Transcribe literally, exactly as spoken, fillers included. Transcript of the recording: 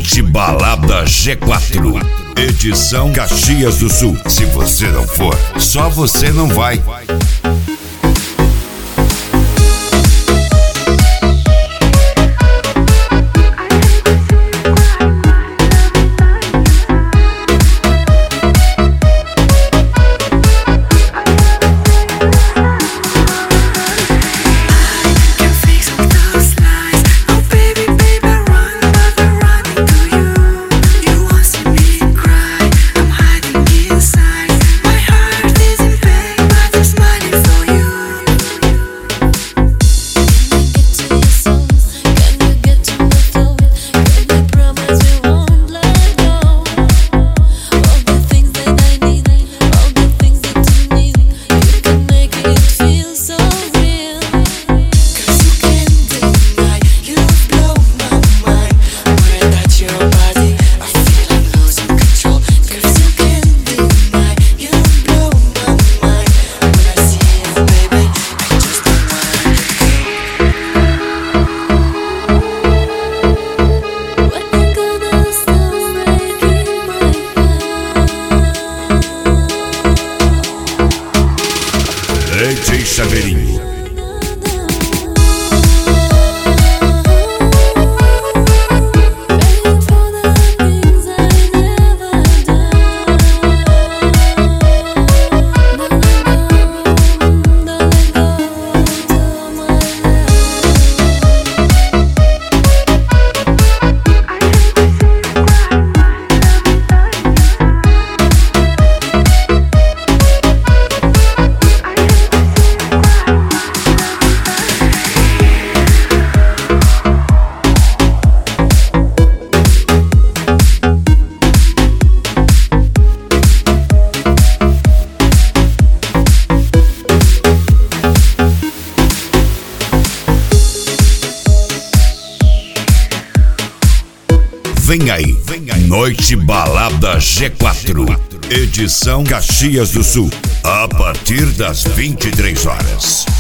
Noite Balada G quatro, edição Caxias do Sul. Se você não for, só você não vai. D J Chaveirinho. Vem aí, Noite Balada G quatro, edição Caxias do Sul, a partir das vinte e três horas.